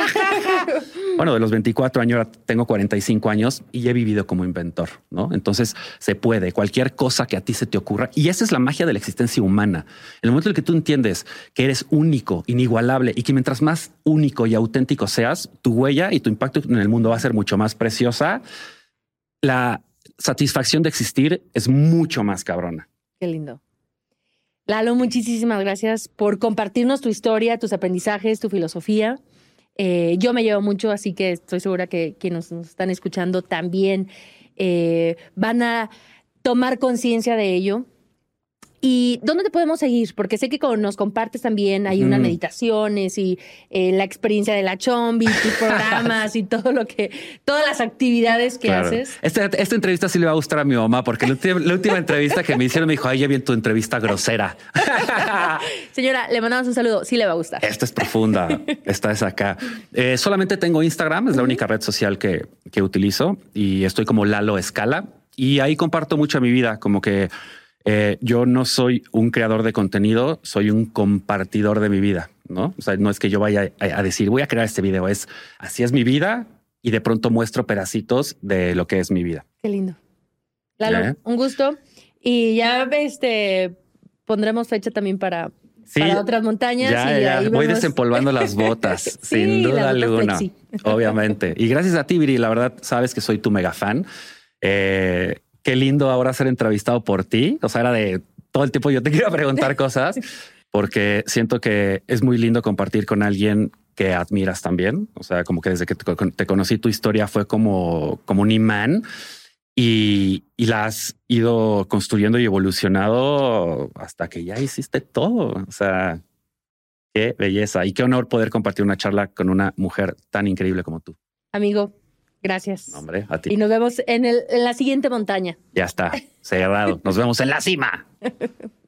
Bueno, de los veinticuatro años ahora tengo cuarenta y cinco años y he vivido como inventor, ¿no? Entonces se puede, cualquier cosa que a ti se te ocurra. Y esa es la magia de la existencia humana. En el momento en el que tú entiendes que eres único, inigualable y que mientras más único y auténtico seas, tu huella y tu impacto en el mundo va a ser mucho más preciosa. La satisfacción de existir es mucho más cabrona. Qué lindo. Lalo, muchísimas gracias por compartirnos tu historia, tus aprendizajes, tu filosofía. Eh, yo me llevo mucho, así que estoy segura que quienes nos están escuchando también eh, van a tomar conciencia de ello. ¿Y dónde te podemos seguir? Porque sé que con, nos compartes también, hay unas mm. meditaciones y eh, la experiencia de la Chombi, tus programas y todo lo que, todas las actividades que claro. haces. Esta, esta entrevista sí le va a gustar a mi mamá, porque la última, la última entrevista que me hicieron me dijo, ay, ya vi tu entrevista grosera. Señora, le mandamos un saludo, sí le va a gustar. Esta es profunda, esta es acá. Eh, solamente tengo Instagram, es la uh-huh. única red social que, que utilizo y estoy como Lalo Escala y ahí comparto mucho mi vida, como que Eh, yo no soy un creador de contenido, soy un compartidor de mi vida, ¿no? O sea, no es que yo vaya a, a decir, voy a crear este video, es así es mi vida y de pronto muestro pedacitos de lo que es mi vida. Qué lindo. Lalo, ¿Eh? un gusto. Y ya este pondremos fecha también para, sí, para otras montañas. Ya, y ya. ahí voy vemos... desempolvando las botas, sí, sin duda alguna, obviamente. Y gracias a ti, Viri, la verdad, sabes que soy tu mega fan. Eh, Qué lindo ahora ser entrevistado por ti. O sea, era de todo el tiempo yo te quiero preguntar cosas porque siento que es muy lindo compartir con alguien que admiras también. O sea, como que desde que te conocí tu historia fue como, como un imán y, y la has ido construyendo y evolucionado hasta que ya hiciste todo. O sea, qué belleza y qué honor poder compartir una charla con una mujer tan increíble como tú. Amigo. Gracias. Hombre, a ti. Y nos vemos en, el, en la siguiente montaña. Ya está, cerrado. Nos vemos en la cima.